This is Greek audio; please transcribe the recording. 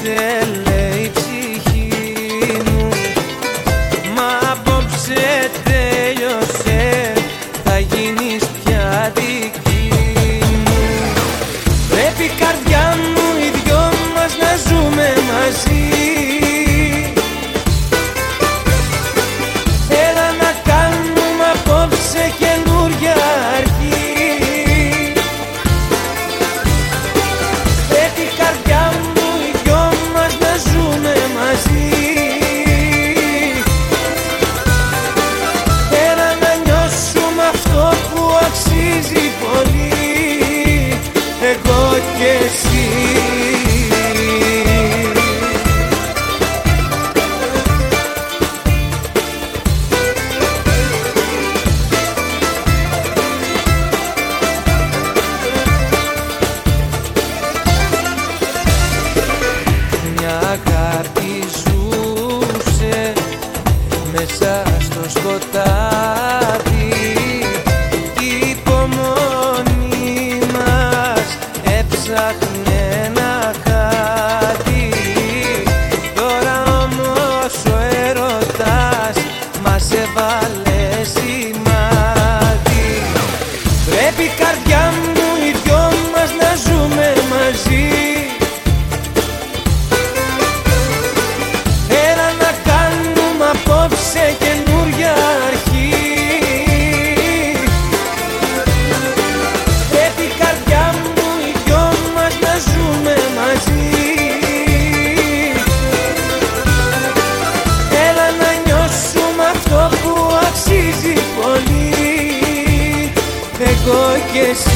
λέει η ψυχή μου. Μα απόψε τέλειωσε, θα γίνεις πια δική μου. Πρέπει καρδιά μου οι δυο μας να ζούμε μαζί. Έλα να κάνουμε απόψε καινούρια αρχή. Πρέπει καρδιά μου οι δυο μας να ζούμε μαζί. Έλα να νιώσουμε αυτό που αξίζει πολύ, εγώ και εσύ. Μια αγάπη ζούσε μέσα στο σκοτάδι, η υπομονή μας έψαχνε να χάθει. Τώρα όμως ο έρωτας μας έβαλε σημάδι. Πρέπει καρδιά μου οι δυο μας να ζούμε μαζί. Έλα να κάνουμε απόψε καινούρια αρχή. Πρέπει καρδιά μου οι δυο μας να ζούμε μαζί. Έλα να νιώσουμε αυτό που αξίζει πολύ, εγώ και εσύ.